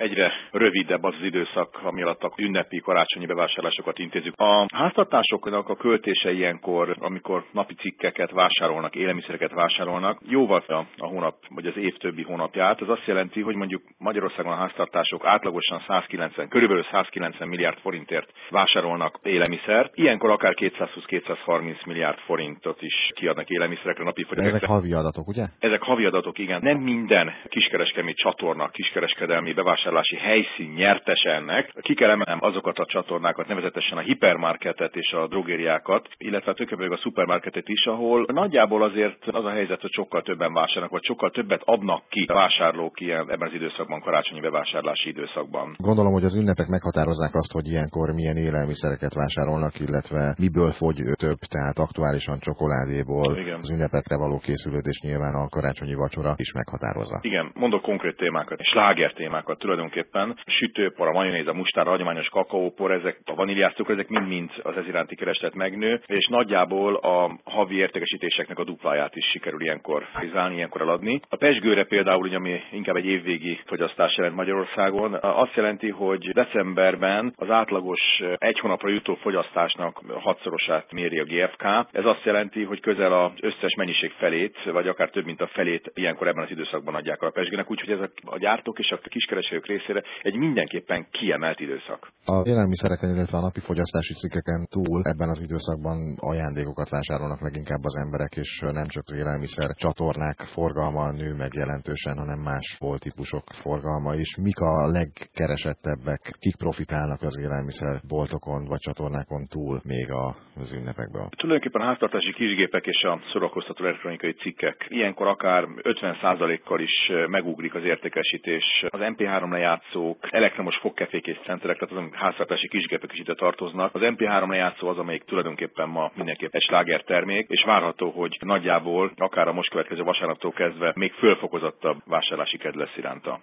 egyre rövidebb az időszak, ami alatt a ünnepi karácsonyi bevásárlásokat intézzük. A háztartásoknak a költése ilyenkor, amikor napi cikkeket vásárolnak, élelmiszereket vásárolnak, jóval a hónap, vagy az év többi hónapját. Ez azt jelenti, hogy mondjuk Magyarországon a háztartások átlagosan körülbelül 190 milliárd forintért vásárolnak élelmiszert. Ilyenkor akár 220-230 milliárd forintot is kiadnak élelmiszerekre napi fogyasztásra. Ezek havi adatok, ugye? Ezek havi adatok, igen. Nem minden kiskereskedelmi csatorna, kiskereskedelmi bevásárlási helyszín nyertes ennek. Ki kell emelnem azokat a csatornákat, nevezetesen a hipermarketet és a drogériákat, illetve többnyire a szupermarketet is, ahol nagyjából azért az a helyzet, hogy sokkal többen vásárolnak, vagy sokkal többet adnak ki a vásárlók ebben az időszakban, karácsonyi bevásárlási időszakban. Gondolom, hogy az ünnepek meghatározzák azt, hogy ilyenkor milyen élelmiszereket vásárolnak, illetve miből fogy több, tehát aktuálisan csokoládéból. Igen. Az ünnepekre való készülődés nyilván a karácsonyi vacsora is meghatározza. Igen, mondok konkrét témákat, sláger témákat tulajdonképpen. Sütőpor, a majonéz, a mustár, a hagyományos kakaópor, ezek a vaníliás-cukor, ezek mind az ez iránti kereslet megnő, és nagyjából a havi értékesítéseknek a dupláját is sikerül ilyenkor realizálni, ilyenkor eladni. A pezsgőre például, ami inkább egy évvégi fogyasztás jelent Magyarországon, azt jelenti, hogy decemberben az átlagos egy hónapra jutó fogyasztásnak 6-szorosát méri a GfK. Ez azt jelenti, hogy közel az összes mennyiség felét, vagy akár több mint a felét ilyenkor ebben az időszakban adják a pezsgőnek, úgyhogy ez a gyártók és a kiskereskedők részére egy mindenképpen kiemelt időszak. Az élelmiszereken, illetve a napi fogyasztási cikkeken túl ebben az időszakban ajándékokat vásárolnak leginkább az emberek, és nem csak az élelmiszer csatornák forgalma nő meg jelentősen, hanem más boltípusok forgalma is. Mik a legkeresettebbek, kik profitálnak az élelmiszerboltokon vagy csatornákon túl még az ünnepekből? Tulajdonképpen a háztartási kisgépek és a szórakoztató elektronikai cikkek. Ilyenkor akár 50%-kal is megugrik az értékesítés. Az MP3 lejátszók, elektromos fogkefék és szenszerek, tehát azon háztartási kisgépek is ide tartoznak. Az MP3 lejátszó az, amelyik tulajdonképpen ma mindenképp egy slágertermék, és várható, hogy nagyjából akár a most következő vasárnaptól kezdve még fölfokozottabb vásárlási kedv lesz iránta.